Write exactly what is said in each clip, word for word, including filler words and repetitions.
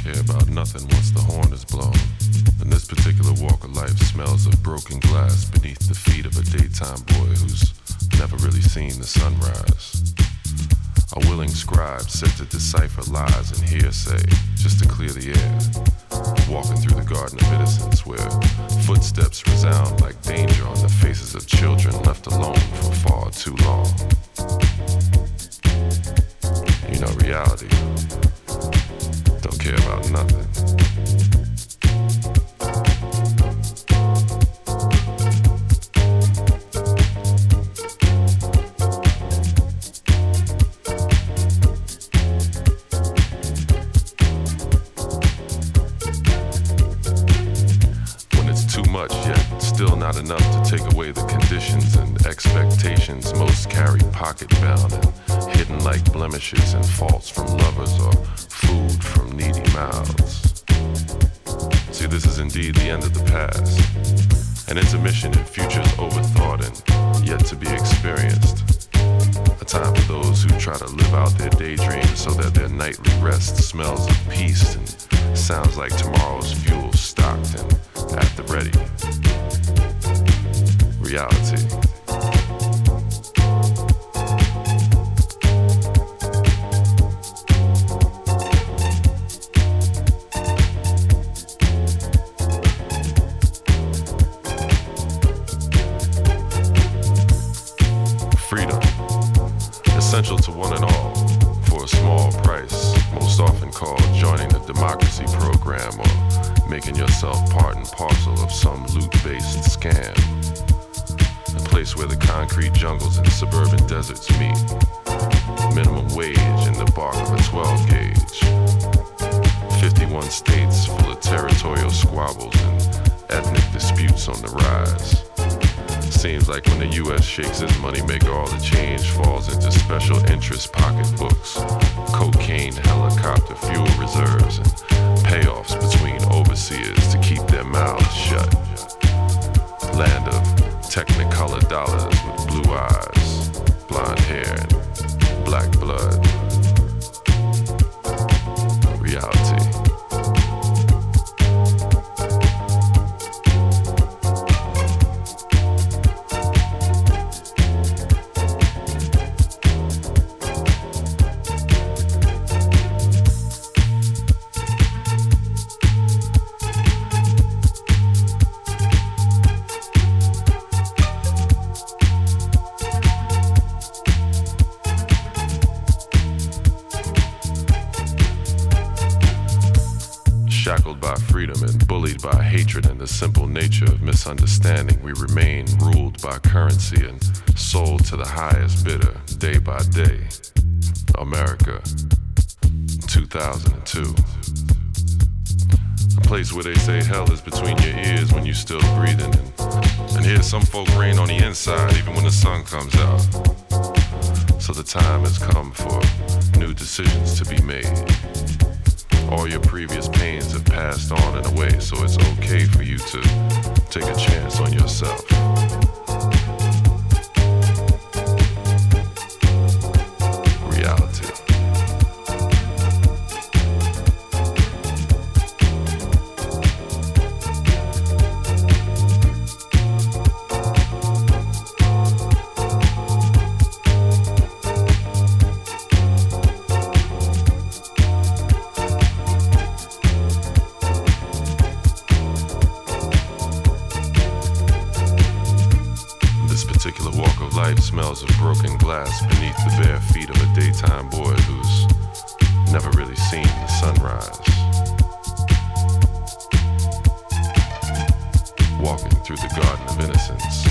care about nothing once the horn is blown. And this particular walk of life smells of broken glass beneath the feet of a daytime boy who's never really seen the sunrise. A willing scribe set to decipher lies and hearsay just to clear the air. Walking through the garden of innocence where footsteps resound like danger on the faces of children left alone for far too long. You know, reality don't care about nothing. Not enough to take away the conditions and expectations most carry pocket bound and hidden like blemishes and faults from lovers or food from needy mouths. See, this is indeed the end of the past, an intermission in futures overthought and yet to be experienced. A time for those who try to live out their daydreams so that their nightly rest smells of peace and sounds like tomorrow's fuel stocked and at the ready. Reality. Freedom, essential to one and all, for a small price, most often called joining the democracy program or making yourself part and parcel of some loot-based scam. A place where the concrete jungles and suburban deserts meet. Minimum wage in the bark of a twelve gauge. fifty-one states full of territorial squabbles and ethnic disputes on the rise. Seems like when the U S shakes its moneymaker, all the change falls into special interest pocketbooks, cocaine helicopter fuel reserves, and payoffs between overseers to keep their mouths shut. Land of Technicolor dollars with blue eyes, blonde hair, and black blood. Reality. Shackled by freedom and bullied by hatred and the simple nature of misunderstanding, we remain ruled by currency and sold to the highest bidder day by day. America, two thousand two. A place where they say hell is between your ears when you're still breathing, and, and here some folk rain on the inside even when the sun comes out. So the time has come for new decisions to be made. All your previous pains have passed on and away, so it's okay for you to take a chance on yourself. Reality. Smells of broken glass beneath the bare feet of a daytime boy who's never really seen the sunrise. Walking through the garden of innocence.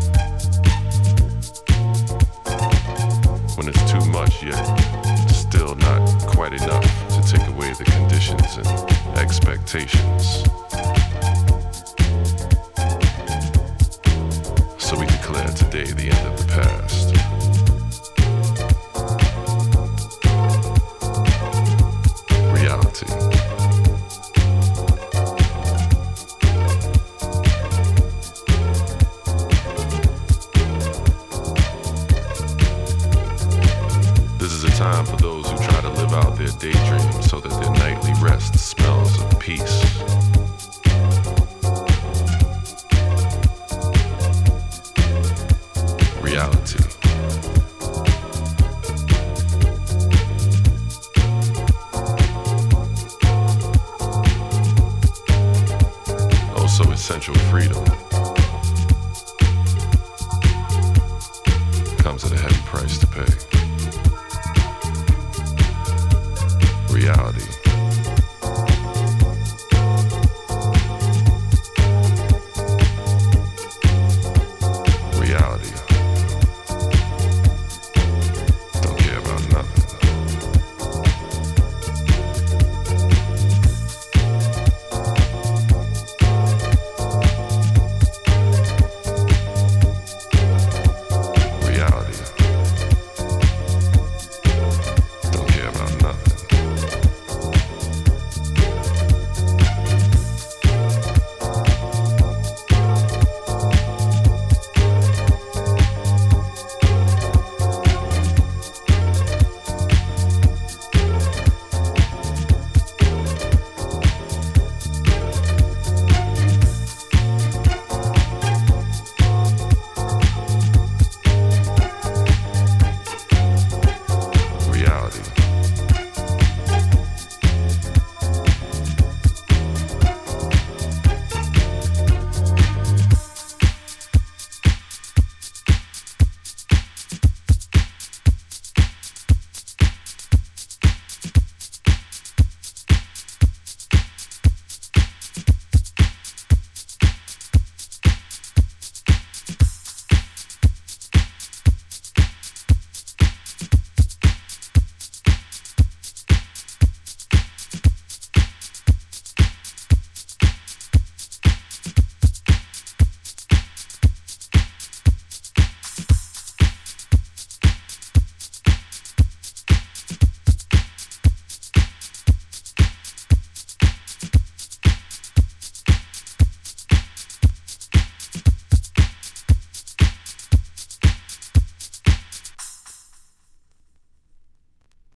When it's too much yet still not quite enough to take away the conditions and expectations. So we declare today the end of the past. Reality. This is a time for those who try to live out their daydreams so that their nightly rest smells reality. Also essential freedom comes at a heavy price to pay.